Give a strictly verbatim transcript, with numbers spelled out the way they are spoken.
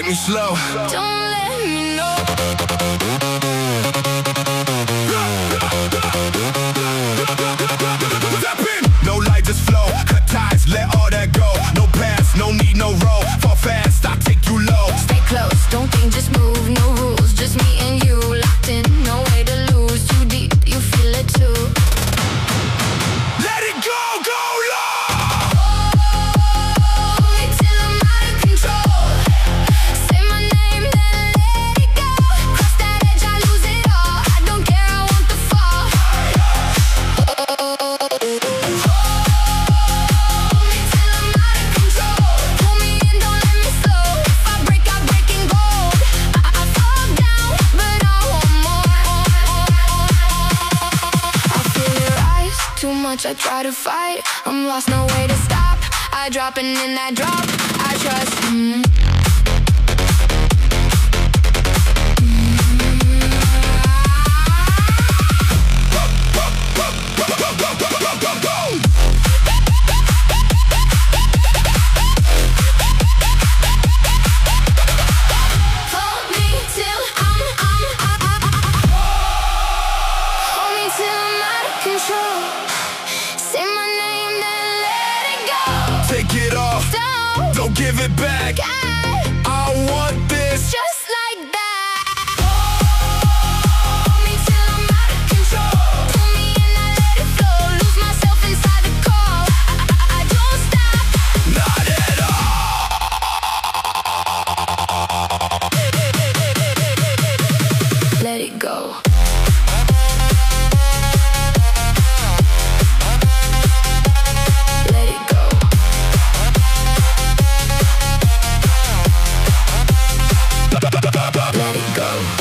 me slow. Don't let me know. Step in. No light, just flow. Cut ties, let all that go. No pass, no need, no roll. Fall fast, I take you low. Stay close, don't think, just move. No rules, just me and you. Locked in, no way to lose. Too deep, you feel it too. Let it go, go low. Hold me till I'm out of control. Say my name, then let it go. Cross that edge, I lose it all. I don't care, I want the fall. Hold me till I'm out of control. Pull me in, don't let me slow. If I break, I break in gold. I, I fall down, but I want more. I feel it rise too much, I try to fight. I'm lost, no way to stop. I drop and then I drop. I trust. Mm. Hold me till I'm, I'm, I, I, I. Hold me till I'm out of control. Say my name, then let it go. Take it off, Don't don't give it back. get I want this. just like that. Hold me till I'm out of control. Pull me in, I let it flow. Lose myself inside the call. I, I, I don't stop. Not at all. Let it go. Let it go. Let it go.